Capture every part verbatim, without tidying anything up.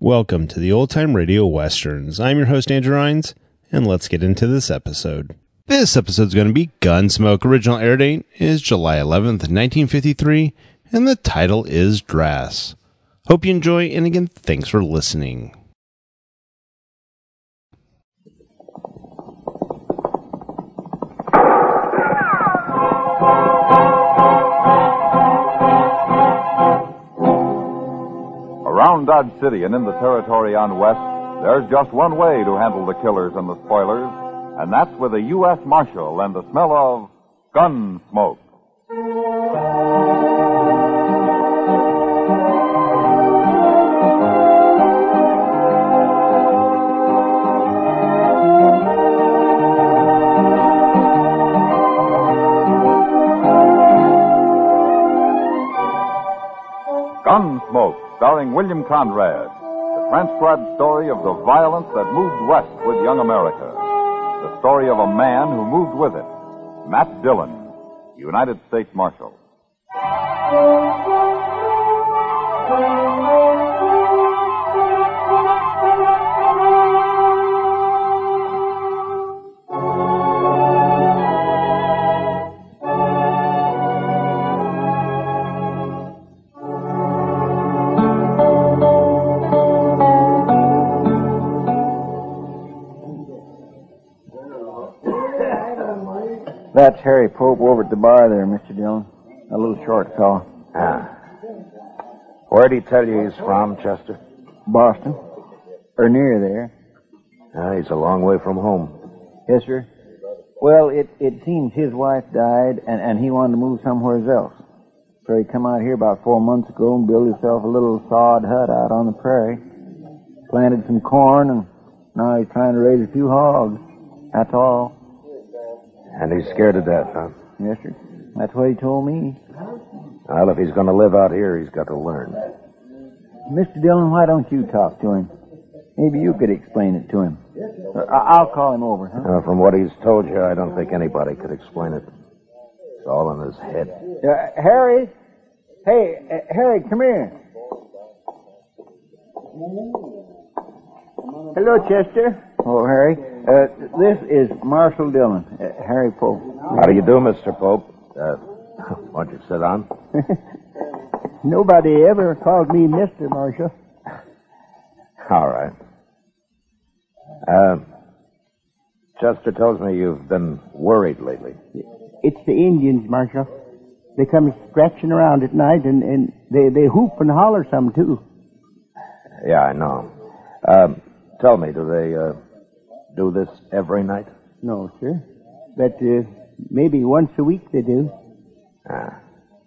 Welcome to the Old Time Radio Westerns. I'm your host, Andrew Rines, and let's get into this episode. This episode is going to be Gunsmoke. Original air date is July eleventh, nineteen fifty-three, and the title is Drass. Hope you enjoy, and again, thanks for listening. Around Dodge City and in the territory on West, there's just one way to handle the killers and the spoilers, and that's with a U S Marshal and the smell of gun smoke. Gunsmoke, starring William Conrad, the transcribed story of the violence that moved west with young America. The story of a man who moved with it, Matt Dillon, United States Marshal. That's Harry Pope over at the bar there, Mister Dillon. A little short fellow. Ah. Where'd he tell you he's from, Chester? Boston. Or near there. Ah, he's a long way from home. Yes, sir. Well, it, it seems his wife died, and, and he wanted to move somewhere else. So he come out here about four months ago and built himself a little sod hut out on the prairie. Planted some corn, and now he's trying to raise a few hogs. That's all. And he's scared to death, huh? Yes, sir. That's what he told me. Well, if he's going to live out here, he's got to learn. Mister Dillon, why don't you talk to him? Maybe you could explain it to him. I'll call him over, huh? Uh, from what he's told you, I don't think anybody could explain it. It's all in his head. Uh, Harry? Hey, uh, Harry, come here. Hello, Chester. Oh, Harry. Uh, this is Marshal Dillon, uh, Harry Pope. How do you do, Mister Pope? Uh, why don't you sit down? Nobody ever called me Mister Marshal. All right. Uh, Chester tells me you've been worried lately. It's the Indians, Marshal. They come scratching around at night, and, and they, they hoop and holler some, too. Yeah, I know. Um, tell me, do they uh, do this every night? No, sir. But uh, maybe once a week they do. Ah.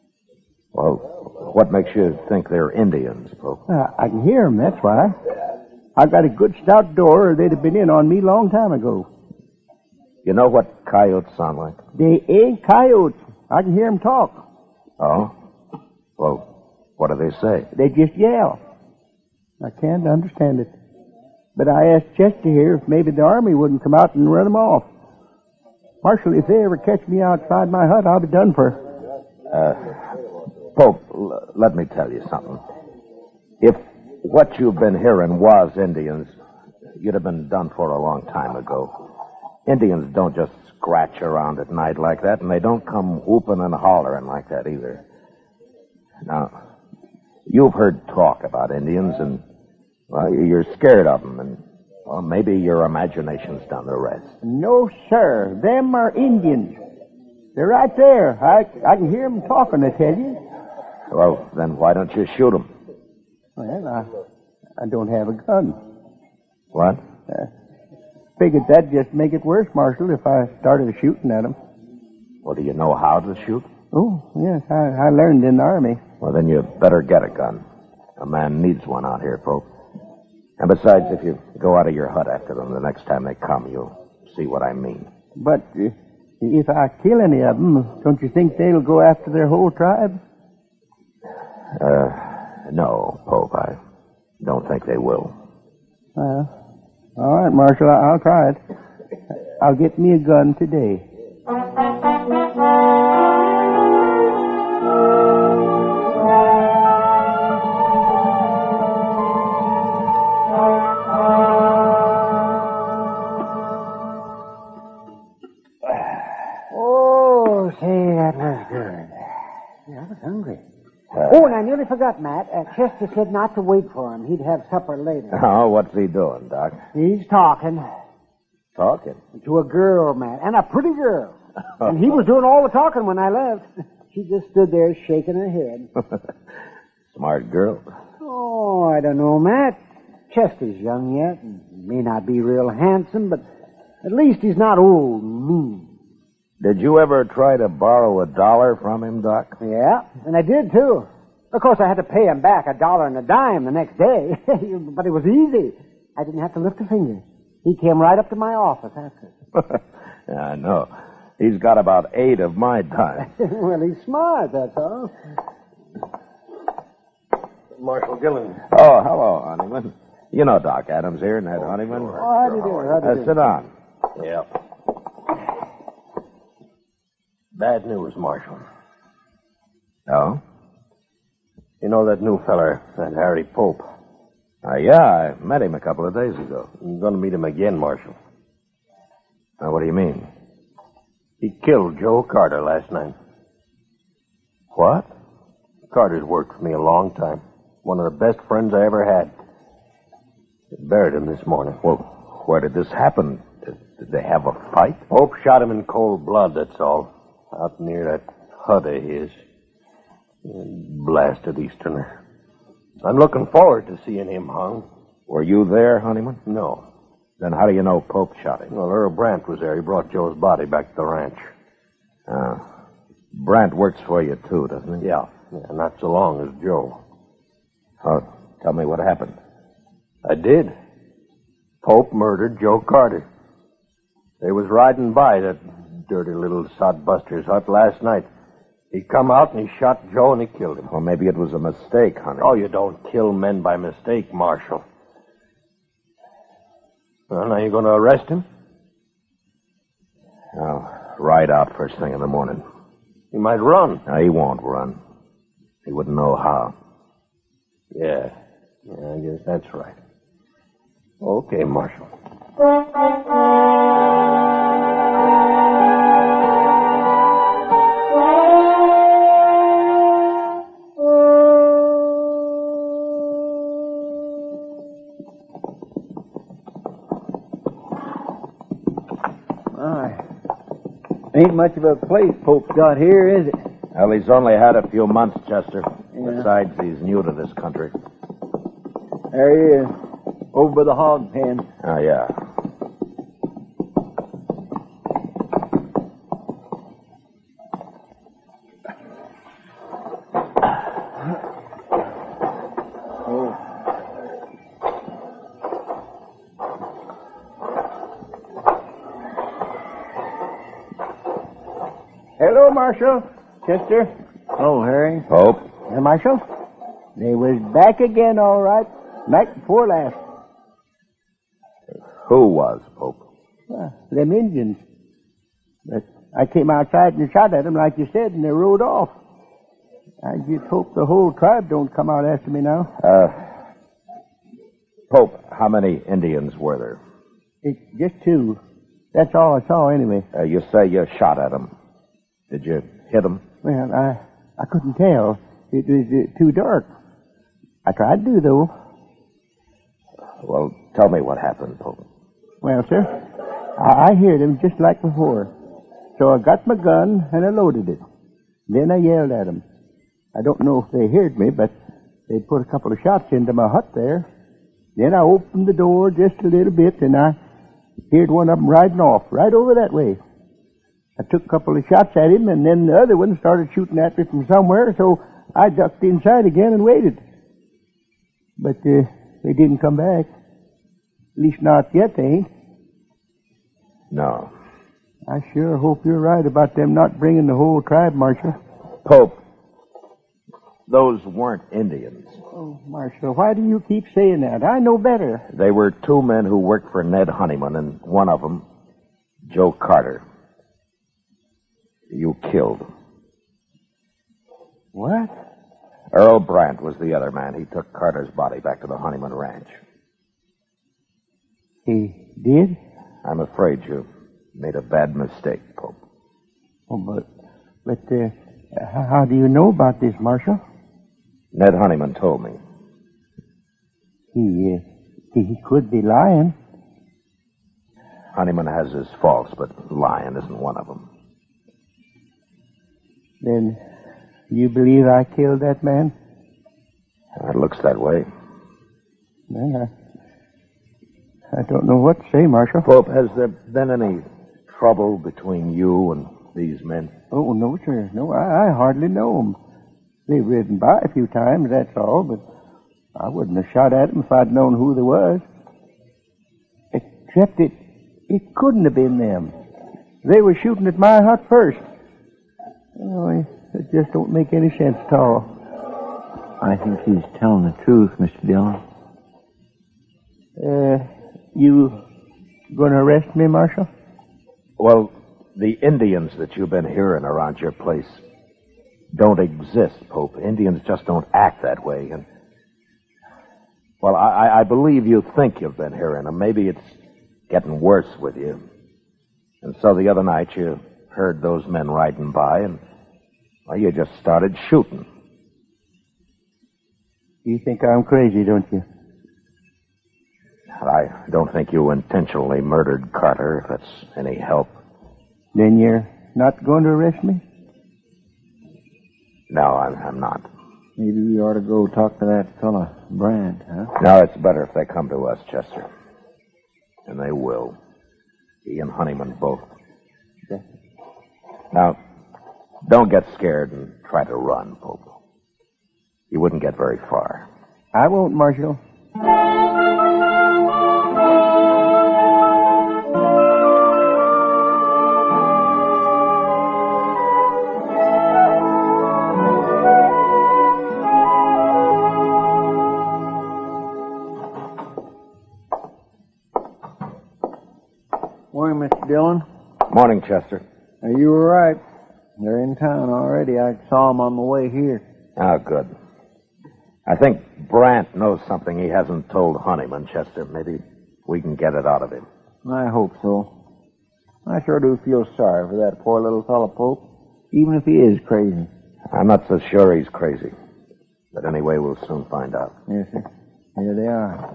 Well, what makes you think they're Indians, Pope? Uh, I can hear 'em, that's why. I've got a good stout door, or they'd have been in on me long time ago. You know what coyotes sound like? They ain't coyotes. I can hear 'em talk. Oh? Well, what do they say? They just yell. I can't understand it. But I asked Chester here if maybe the army wouldn't come out and run 'em off. Marshal, if they ever catch me outside my hut, I'll be done for. Uh, Pope, l- let me tell you something. If what you've been hearing was Indians, you'd have been done for a long time ago. Indians don't just scratch around at night like that, and they don't come whooping and hollering like that either. Now, you've heard talk about Indians, and, well, you're scared of them, and, well, maybe your imagination's done the rest. No, sir. Them are Indians. They're right there. I, I can hear 'em talking, I tell you. Well, then why don't you shoot them? Well, I, I don't have a gun. What? Uh, figured that'd just make it worse, Marshal, if I started shooting at 'em. Well, do you know how to shoot? Oh, yes, I, I learned in the Army. Well, then you better get a gun. A man needs one out here, Pope. And besides, if you go out of your hut after them the next time they come, you'll see what I mean. But uh, if I kill any of them, don't you think they'll go after their whole tribe? Uh, no, Pope, I don't think they will. Well, all right, Marshal, I'll try it. I'll get me a gun today. only forgot, Matt. Uh, Chester said not to wait for him. He'd have supper later. Oh, what's he doing, Doc? He's talking Talking. to a girl, Matt, and a pretty girl. And he was doing all the talking when I left. She just stood there shaking her head. Smart girl. Oh, I don't know, Matt. Chester's young yet, and may not be real handsome, but at least he's not old and mean. Did you ever try to borrow a dollar from him, Doc? Yeah, and I did, too. Of course, I had to pay him back a dollar and a dime the next day, but it was easy. I didn't have to lift a finger. He came right up to my office after. Yeah, I know. He's got about eight of my time. Well, he's smart, that's all. Marshal Dillon. Oh, hello, Honeyman. You know Doc Adams here, Ned Honeyman. Oh, how do you do? How do you Uh, do? sit down. Yeah. Bad news, Marshal. Oh? You know that new feller, that Harry Pope? Uh, yeah, I met him a couple of days ago. I'm going to meet him again, Marshal. Uh, what do you mean? He killed Joe Carter last night. What? Carter's worked for me a long time. One of the best friends I ever had. They buried him this morning. Well, where did this happen? Did, did they have a fight? Pope shot him in cold blood, that's all. Out near that hut of his. Blasted Easterner. I'm looking forward to seeing him hung. Were you there, Honeyman? No. Then how do you know Pope shot him? Well, Earl Brandt was there. He brought Joe's body back to the ranch. Ah. Brandt works for you, too, doesn't he? Yeah. Yeah, not so long as Joe. Oh, tell me what happened. I did. Pope murdered Joe Carter. They was riding by that dirty little sodbuster's hut last night. He come out and he shot Joe and he killed him. Well, maybe it was a mistake, Honey. Oh, you don't kill men by mistake, Marshal. Well, now you going to arrest him? I'll ride out first thing in the morning. He might run. No, he won't run. He wouldn't know how. Yeah. Yeah, I guess that's right. Okay, Marshal. Ain't much of a place Pope's got here, is it? Well, he's only had a few months, Chester. Yeah. Besides, he's new to this country. There he is, over by the hog pen. Oh, yeah. Hello, Marshal. Chester. Oh, Harry. Pope? Hey, Marshal. They was back again, all right. Night before last. Who was, Pope? Uh, them Indians. But I came outside and shot at them, like you said, and they rode off. I just hope the whole tribe don't come out after me now. Uh, Pope, how many Indians were there? It's just two. That's all I saw, anyway. Uh, you say you shot at them. Did you hit them? Well, I I couldn't tell. It was uh, too dark. I tried to, though. Well, tell me what happened, Pope. Well, sir, I, I heard them just like before. So I got my gun and I loaded it. Then I yelled at them. I don't know if they heard me, but they put a couple of shots into my hut there. Then I opened the door just a little bit, and I heard one of them riding off right over that way. I took a couple of shots at him, and then the other one started shooting at me from somewhere, so I ducked inside again and waited. But uh, they didn't come back. At least not yet, they ain't. No. I sure hope you're right about them not bringing the whole tribe, Marshal. Pope, those weren't Indians. Oh, Marshal, why do you keep saying that? I know better. They were two men who worked for Ned Honeyman, and one of them, Joe Carter. You killed. What? Earl Brandt was the other man. He took Carter's body back to the Honeyman Ranch. He did? I'm afraid you made a bad mistake, Pope. Oh, but, but, uh, how do you know about this, Marshal? Ned Honeyman told me. He, uh, he could be lying. Honeyman has his faults, but lying isn't one of them. Then you believe I killed that man? It looks that way. Well, I, I don't know what to say, Marshal. Pope, has there been any trouble between you and these men? Oh, no, sir. No, I, I hardly know them. They've ridden by a few times, that's all, but I wouldn't have shot at them if I'd known who they was. Except it, it couldn't have been them. They were shooting at my hut first. Oh, it, it just don't make any sense at all. I think he's telling the truth, Mister Dillon. Uh, you going to arrest me, Marshal? Well, the Indians that you've been hearing around your place don't exist, Pope. Indians just don't act that way. And, well, I, I believe you think you've been hearing them. Maybe it's getting worse with you. And so the other night you heard those men riding by, and, well, you just started shooting. You think I'm crazy, don't you? I don't think you intentionally murdered Carter, if that's any help. Then you're not going to arrest me? No, I'm, I'm not. Maybe we ought to go talk to that fella, Brandt, huh? No, it's better if they come to us, Chester. And they will. He and Honeyman both. Okay. Now, don't get scared and try to run, Pope. You wouldn't get very far. I won't, Marshal. Morning, Mister Dillon. Morning, Chester. Uh, you were right. They're in town already. I saw them on the way here. Oh, good. I think Brandt knows something he hasn't told Honeyman, Chester. Maybe we can get it out of him. I hope so. I sure do feel sorry for that poor little fellow, Pope, even if he is crazy. I'm not so sure he's crazy. But anyway, we'll soon find out. Yes, sir. Here they are.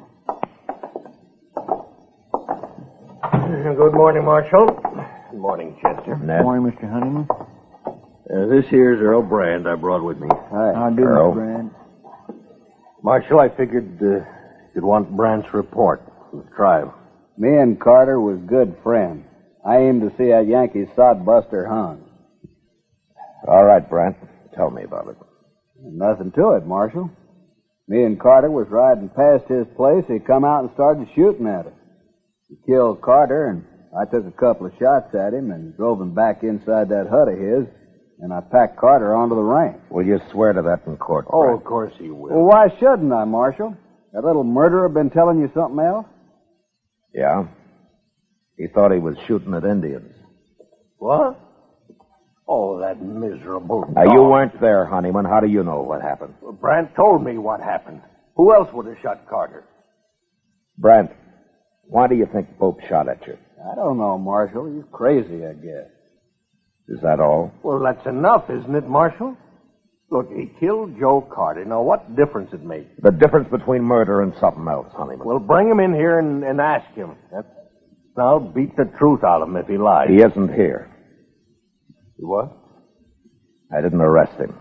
Good morning, Marshal. Good morning, Chester. Ned? Morning, Mister Honeyman. Uh, this here's Earl Brand I brought with me. Hi. How do, Earl. Mister Brand? Marshal, I figured uh, you'd want Brandt's report from the tribe. Me and Carter was good friends. I aimed to see that Yankee sodbuster hung. All right, Brandt. Tell me about it. Nothing to it, Marshal. Me and Carter was riding past his place. He come out and started shooting at us. He killed Carter, and I took a couple of shots at him and drove him back inside that hut of his, and I packed Carter onto the ranch. Will you swear to that in court, Oh, Brandt? of course he will. Well, why shouldn't I, Marshal? That little murderer been telling you something else? Yeah? He thought he was shooting at Indians. What? Oh, that miserable Now, dog. you weren't there, Honeyman. How do you know what happened? Well, Brandt told me what happened. Who else would have shot Carter? Brandt, why do you think Pope shot at you? I don't know, Marshal. He's crazy, I guess. Is that all? Well, that's enough, isn't it, Marshal? Look, he killed Joe Carter. Now, what difference it makes? The difference between murder and something else, Honeyman. Well, bring him in here and, and ask him. That's, I'll beat the truth out of him if he lies. He isn't here. What? I didn't arrest him.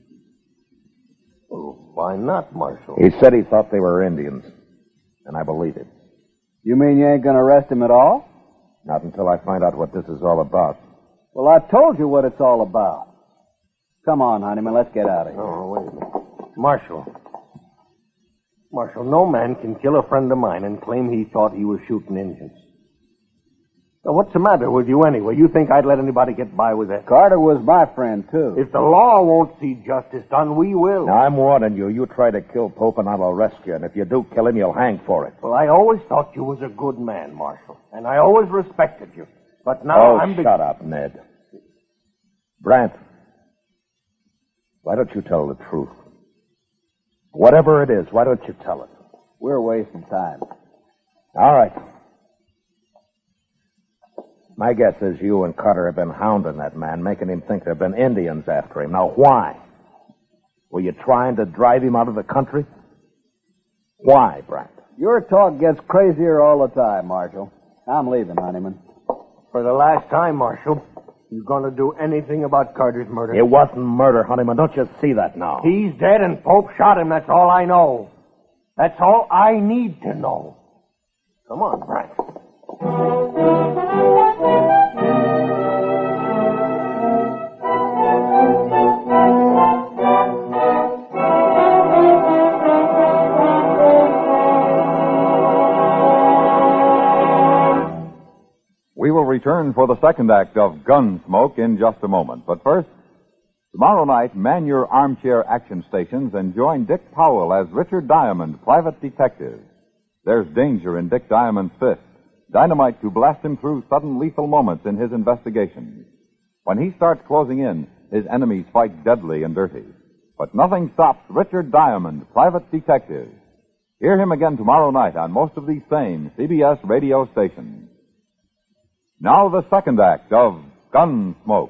Well, why not, Marshal? He said he thought they were Indians, and I believe him. You mean you ain't going to arrest him at all? Not until I find out what this is all about. Well, I told you what it's all about. Come on, Honeyman, let's get out of here. Oh, wait a minute. Marshal. Marshal, no man can kill a friend of mine and claim he thought he was shooting Indians. Now, what's the matter with you anyway? You think I'd let anybody get by with that? Carter was my friend, too. If the law won't see justice done, we will. Now, I'm warning you. You try to kill Pope, and I'll arrest you. And if you do kill him, you'll hang for it. Well, I always thought you was a good man, Marshal. And I always respected you. But now oh, I'm... shut up, Ned. Brandt, why don't you tell the truth? Whatever it is, why don't you tell it? We're wasting time. All right. My guess is you and Carter have been hounding that man, making him think there have been Indians after him. Now, why? Were you trying to drive him out of the country? Why, Brant? Your talk gets crazier all the time, Marshal. I'm leaving, Honeyman. For the last time, Marshal, you going to do anything about Carter's murder? It wasn't murder, Honeyman. Don't you see that now? He's dead and Pope shot him. That's all I know. That's all I need to know. Come on, Brant. We will return for the second act of Gunsmoke in just a moment. But first, tomorrow night, man your armchair action stations and join Dick Powell as Richard Diamond, private detective. There's danger in Dick Diamond's fist, dynamite to blast him through sudden lethal moments in his investigation. When he starts closing in, his enemies fight deadly and dirty. But nothing stops Richard Diamond, private detective. Hear him again tomorrow night on most of these same C B S radio stations. Now the second act of Gunsmoke.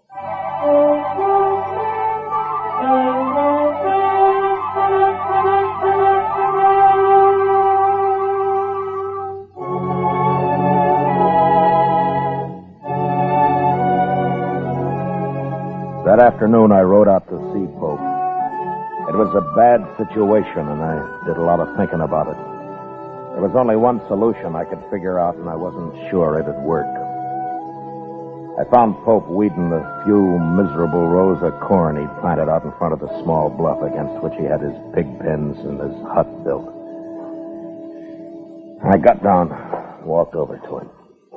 That afternoon, I rode out to see Pope. It was a bad situation, and I did a lot of thinking about it. There was only one solution I could figure out, and I wasn't sure it'd work. I found Pope weeding the few miserable rows of corn he'd planted out in front of the small bluff against which he had his pig pens and his hut built. I got down, walked over to him.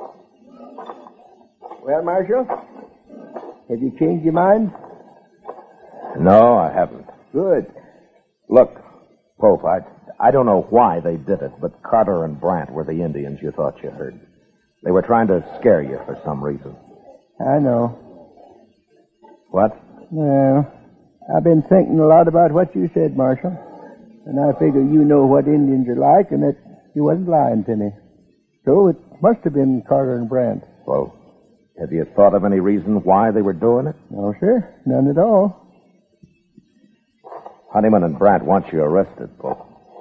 Well, Marshal, have you changed your mind? No, I haven't. Good. Look, Pope, I, I don't know why they did it, but Carter and Brant were the Indians you thought you heard. They were trying to scare you for some reason. I know. What? Well, I've been thinking a lot about what you said, Marshal. And I figure you know what Indians are like and that you wasn't lying to me. So it must have been Carter and Brant. Well, have you thought of any reason why they were doing it? No, sir. None at all. Honeyman and Brant want you arrested, Pope.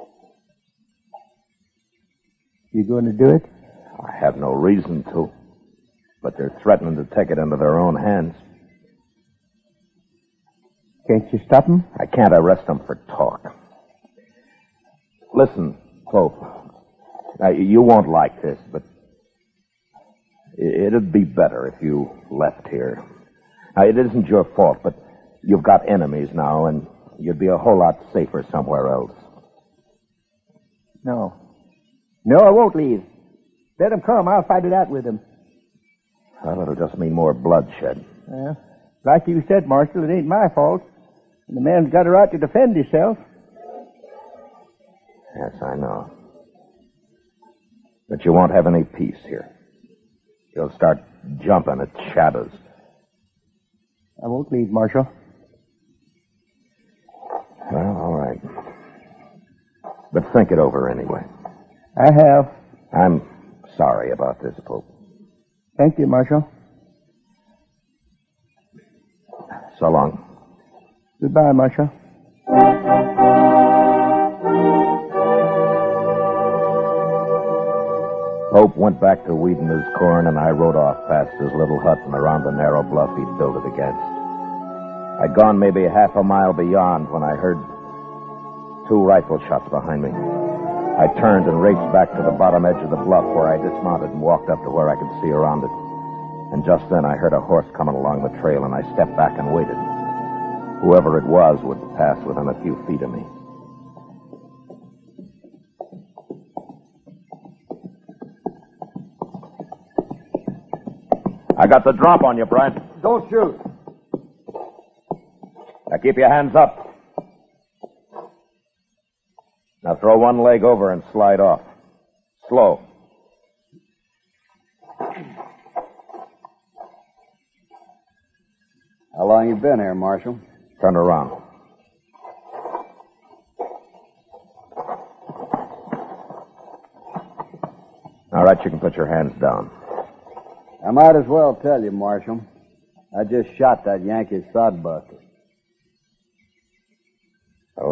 You going to do it? I have no reason to. But they're threatening to take it into their own hands. Can't you stop them? I can't arrest them for talk. Listen, Pope. Now, you won't like this, but it'd be better if you left here. Now, it isn't your fault, but you've got enemies now, and you'd be a whole lot safer somewhere else. No. No, I won't leave. Let them come. I'll fight it out with them. Well, it'll just mean more bloodshed. Well, like you said, Marshal, it ain't my fault. And the man's got a right to defend himself. Yes, I know. But you won't have any peace here. You'll start jumping at shadows. I won't leave, Marshal. Well, all right. But think it over anyway. I have. I'm sorry about this, Pope. Thank you, Marshal. So long. Goodbye, Marshal. Pope went back to weeding his corn, and I rode off past his little hut and around the narrow bluff he'd built it against. I'd gone maybe half a mile beyond when I heard two rifle shots behind me. I turned and raced back to the bottom edge of the bluff where I dismounted and walked up to where I could see around it. And just then I heard a horse coming along the trail, and I stepped back and waited. Whoever it was would pass within a few feet of me. I got the drop on you, Brant. Don't shoot. Now keep your hands up. Now throw one leg over and slide off. Slow. How long you been here, Marshal? Turn around. All right, you can put your hands down. I might as well tell you, Marshal. I just shot that Yankee sodbuster.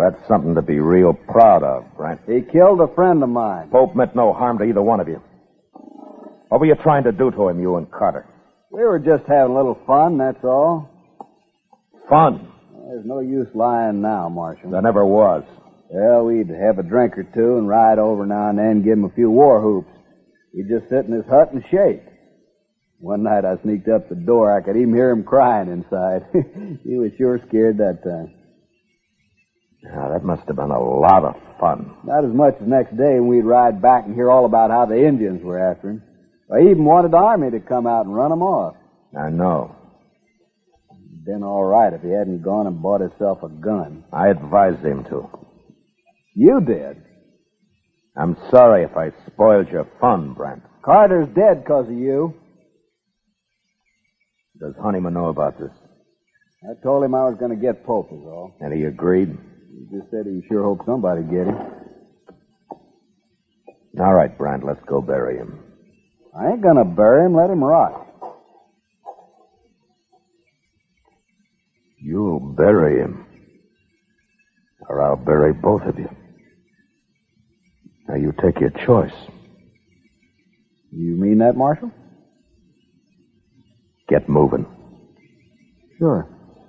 that's something to be real proud of, Brent. He killed a friend of mine. Pope meant no harm to either one of you. What were you trying to do to him, you and Carter? We were just having a little fun, that's all. Fun? There's no use lying now, Marshal. There never was. Well, we'd have a drink or two and ride over now and then, give him a few war hoops. He'd just sit in his hut and shake. One night I sneaked up the door. I could even hear him crying inside. He was sure scared that time. Yeah, that must have been a lot of fun. Not as much as next day when we'd ride back and hear all about how the Indians were after him. I even wanted the army to come out and run him off. I know. It'd been all right if he hadn't gone and bought himself a gun. I advised him to. You did? I'm sorry if I spoiled your fun, Brent. Carter's dead because of you. Does Honeyman know about this? I told him I was going to get Pope, is all. And he agreed? He just said he sure hoped somebody'd get him. All right, Brent, let's go bury him. I ain't going to bury him. Let him rot. You'll bury him. Or I'll bury both of you. Now, you take your choice. You mean that, Marshal? Get moving. Sure.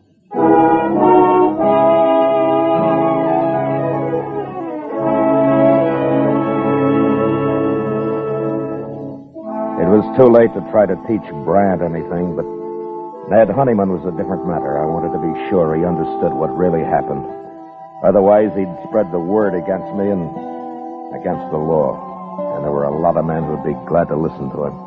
It was too late to try to teach Brant anything, but Ned Honeyman was a different matter. I wanted to be sure he understood what really happened. Otherwise, he'd spread the word against me and against the law. And there were a lot of men who'd be glad to listen to him.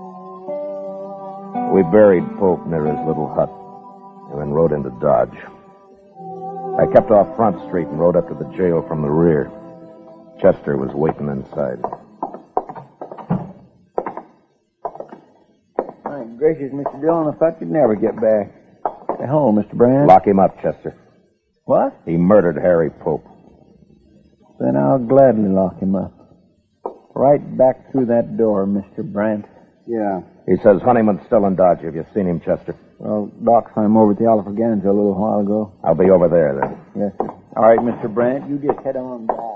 We buried Pope near his little hut and then rode into Dodge. I kept off Front Street and rode up to the jail from the rear. Chester was waiting inside. My gracious, Mister Dillon, I thought you'd never get back. Hello, Mister Brand. Lock him up, Chester. What? He murdered Harry Pope. Then I'll gladly lock him up. Right back through that door, Mister Brandt. Yeah. He says Honeyman's still in Dodge. Have you seen him, Chester? Well, Doc saw him over at the Alfreganza a little while ago. I'll be over there, then. Yes, sir. All right, Mister Brandt, you just head on back.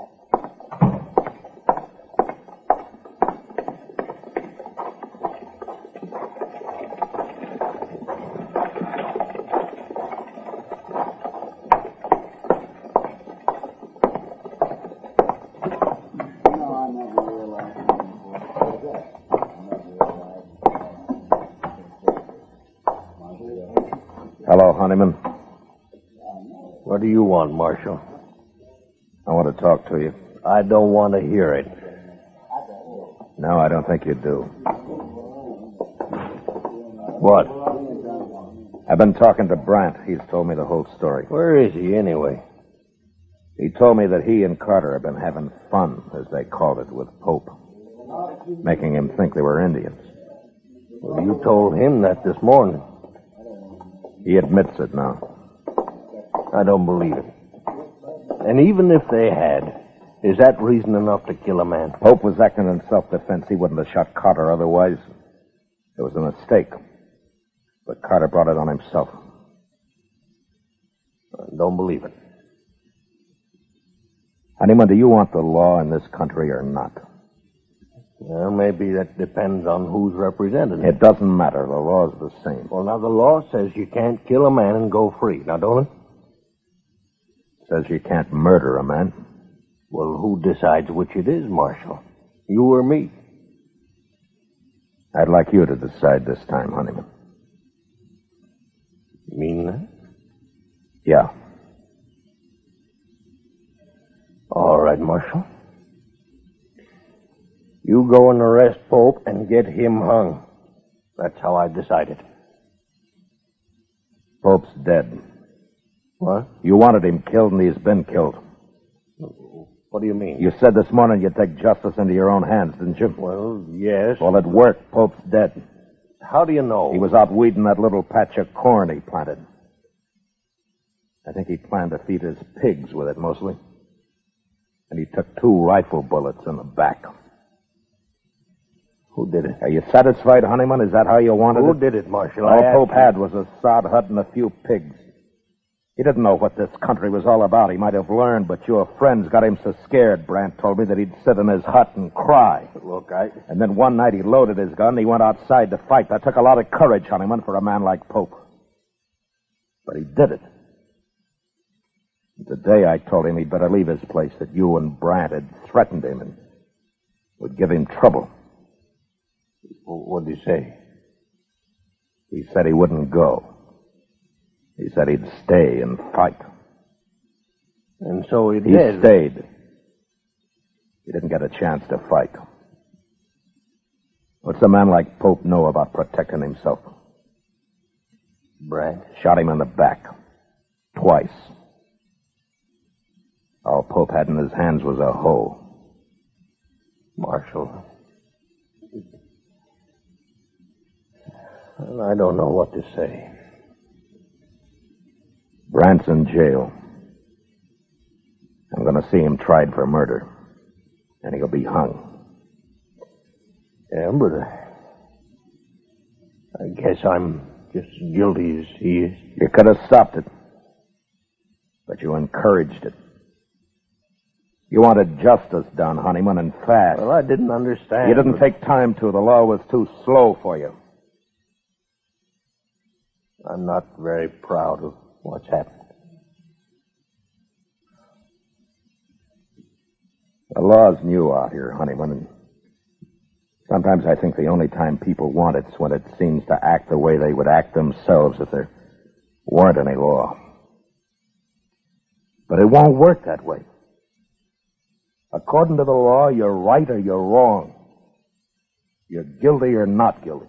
Hello, Honeyman. What do you want, Marshal? I want to talk to you. I don't want to hear it. No, I don't think you do. What? I've been talking to Brant. He's told me the whole story. Where is he, anyway? He told me that he and Carter have been having fun, as they called it, with Pope, making him think they were Indians. Well, you told him that this morning. He admits it now. I don't believe it. And even if they had, is that reason enough to kill a man? Pope was acting in self-defense. He wouldn't have shot Carter otherwise. It was a mistake. But Carter brought it on himself. I don't believe it. Honeyman, do you want the law in this country or not? Well, maybe that depends on who's represented. It doesn't matter. The law's the same. Well, now, the law says you can't kill a man and go free. Now, don't it? Says you can't murder a man. Well, who decides which it is, Marshal? You or me? I'd like you to decide this time, Honeyman. You mean that? Yeah. All right, Marshal. You go and arrest Pope and get him hung. That's how I decided. Pope's dead. What? You wanted him killed, and he's been killed. What do you mean? You said this morning you'd take justice into your own hands, didn't you? Well, yes. Well, it worked. Pope's dead. How do you know? He was out weeding that little patch of corn he planted. I think he planned to feed his pigs with it, mostly. And he took two rifle bullets in the back. Who did it? Are you satisfied, Honeyman? Is that how you wanted Who it? did it, Marshal? All I Pope asked had was a sod hut and a few pigs. He didn't know what this country was all about. He might have learned, but your friends got him so scared, Brant told me, that he'd sit in his hut and cry. Look, I... And then one night he loaded his gun and he went outside to fight. That took a lot of courage, Honeyman, for a man like Pope. But he did it. Today I told him he'd better leave his place, that you and Brant had threatened him and would give him trouble. What did he say? He said he wouldn't go. He said he'd stay and fight. And so he He did. stayed. He didn't get a chance to fight. What's a man like Pope know about protecting himself? Brant? Shot him in the back. Twice. All Pope had in his hands was a hoe. Marshal. Well, I don't know what to say. Brant's in jail. I'm going to see him tried for murder. And he'll be hung. Yeah, but I, I guess I'm just as guilty as he is. You could have stopped it. But you encouraged it. You wanted justice done, Honeyman, and fast. Well, I didn't understand. You didn't but... take time to. The law was too slow for you. I'm not very proud of what's happened. The law's new out here, Honeyman, and sometimes I think the only time people want it's when it seems to act the way they would act themselves if there weren't any law. But it won't work that way. According to the law, you're right or you're wrong. You're guilty or not guilty.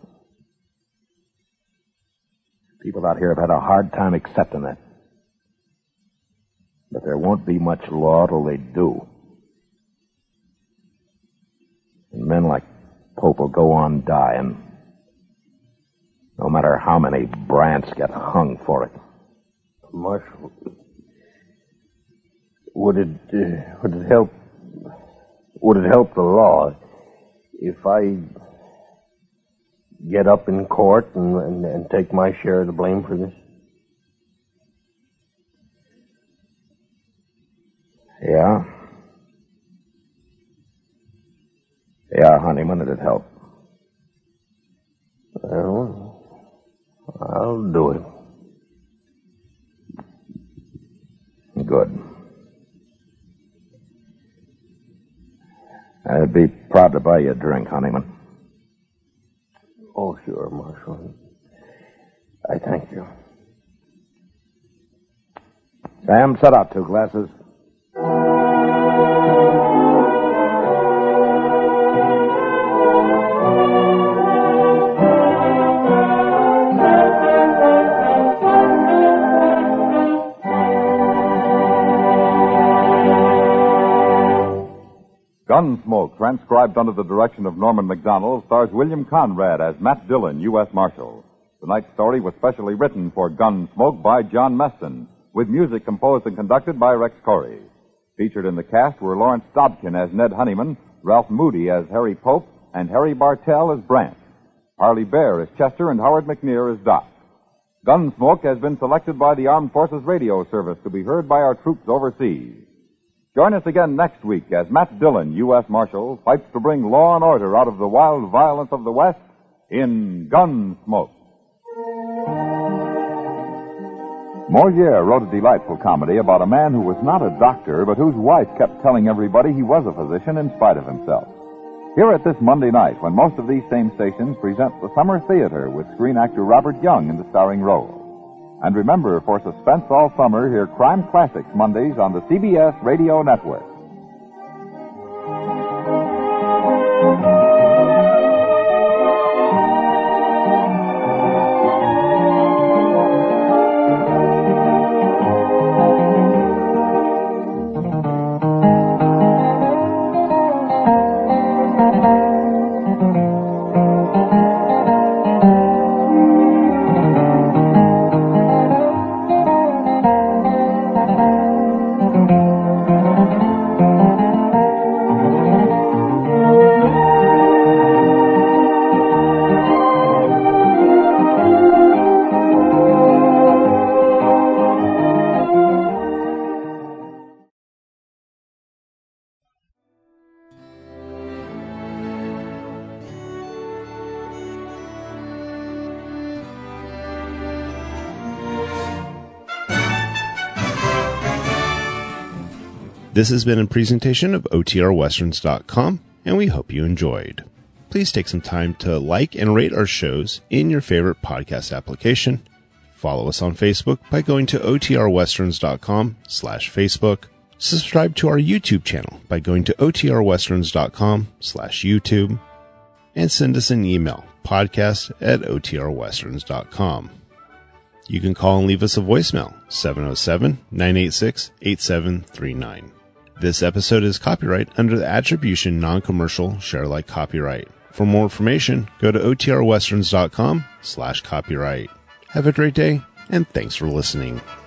People out here have had a hard time accepting that. But there won't be much law till they do. And men like Pope will go on dying, no matter how many Brants get hung for it. Marshal, would it, uh, would it help, would it help the law if I get up in court and, and, and take my share of the blame for this? Yeah. Yeah, Honeyman, it'd help. Well, I'll do it. Good. I'd be proud to buy you a drink, Honeyman. Oh, sure, Marshal. I thank you. Sam, set out two glasses. Gunsmoke, transcribed under the direction of Norman MacDonald, stars William Conrad as Matt Dillon, U S Marshal. Tonight's story was specially written for Gunsmoke by John Meston, with music composed and conducted by Rex Corey. Featured in the cast were Lawrence Dobkin as Ned Honeyman, Ralph Moody as Harry Pope, and Harry Bartell as Brant. Harley Bear as Chester, and Howard McNear as Doc. Gunsmoke has been selected by the Armed Forces Radio Service to be heard by our troops overseas. Join us again next week as Matt Dillon, U S Marshal, fights to bring law and order out of the wild violence of the West in Gunsmoke. Moliere wrote a delightful comedy about a man who was not a doctor, but whose wife kept telling everybody he was a physician in spite of himself. Hear it this Monday night when most of these same stations present the Summer Theater with screen actor Robert Young in the starring role. And remember, for suspense all summer, hear Crime Classics Mondays on the C B S Radio Network. This has been a presentation of O T R westerns dot com, and we hope you enjoyed. Please take some time to like and rate our shows in your favorite podcast application. Follow us on Facebook by going to O T R westerns dot com slash Facebook. Subscribe to our YouTube channel by going to O T R westerns dot com slash YouTube. And send us an email, podcast at O T R westerns dot com. You can call and leave us a voicemail, seven oh seven, nine eight six, eight seven three nine. This episode is copyright under the Attribution Non-Commercial Share-alike copyright. For more information, go to O T R westerns dot com slash copyright. Have a great day, and thanks for listening.